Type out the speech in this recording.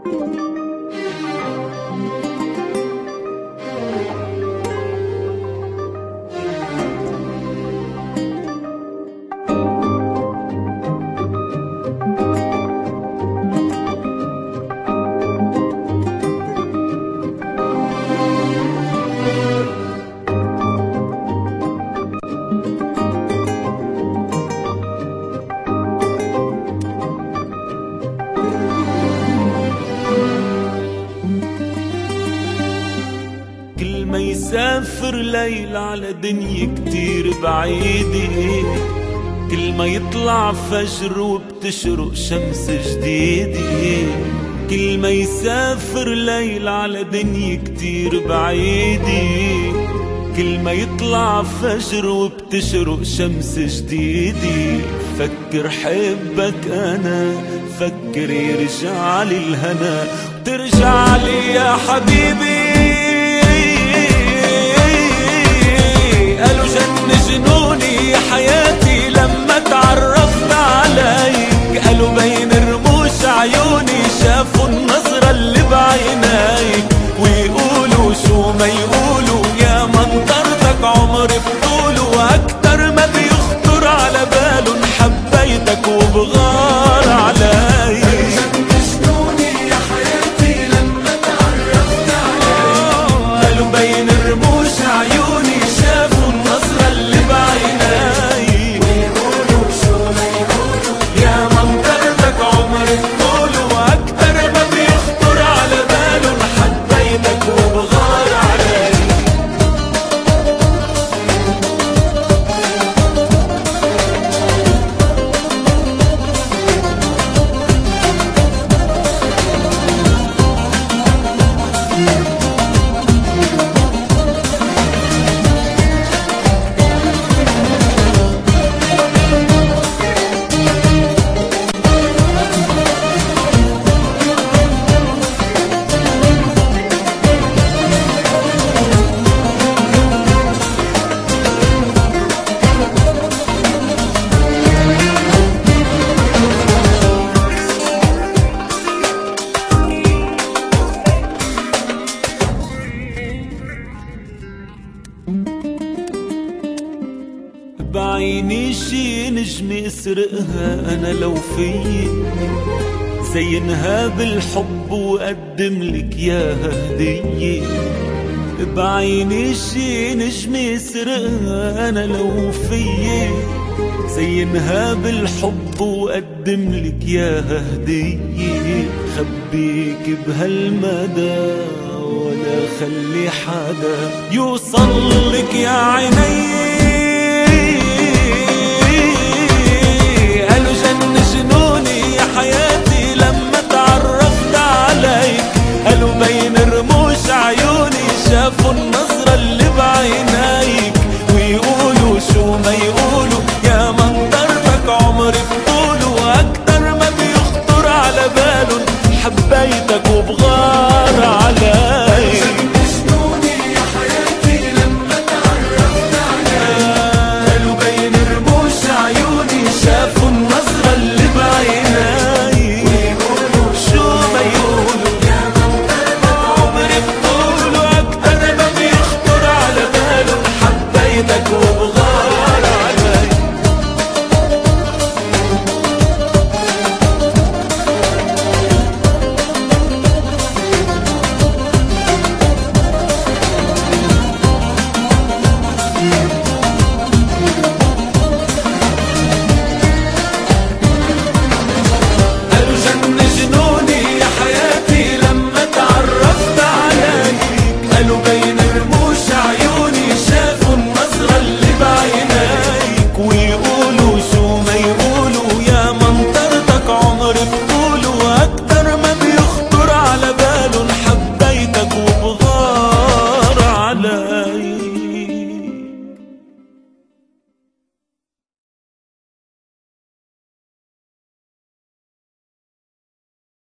كل ما يسافر ليل على دنيا كتير بعيدة، كل ما يطلع فجر وبتشرق شمس جديدة. كل ما يسافر ليل على دنيا كتير بعيدة، كل ما يطلع فجر وبتشرق شمس جديدة. فكر حبك أنا، فكر يرجع لي الهنا وترجع لي يا حبيبي. قالوا جن جنوني حياتي لما تعرفت عليك، قالوا بين رموش عيوني شافوا النظرة اللي بعينيك. ويقولوا شو ما يقولوا يا منطرتك عمري بطوله، واكتر ما بيخطر على بالهم حبيتك وبغار عليك. قالوا بين رموش عيوني شافوا النظرة اللي بعينيك. ويقولوا شو ما يقولوا يا منطرتك عمري بطوله، واكتر ما بيخطر على بالهم حبيتك وبغار عليك. بعيني شي نجمة اسرقها أنا لو فيي، زينها بالحب وقدم لك ياها هدية. بعيني شي نجمة اسرقها أنا لو فيي، زينها بالحب وقدم لك ياها هدية. خبيك بهالمدى ولا خلي حدا يوصل لك يا عيني. قالوا جن جنوني يا حياتي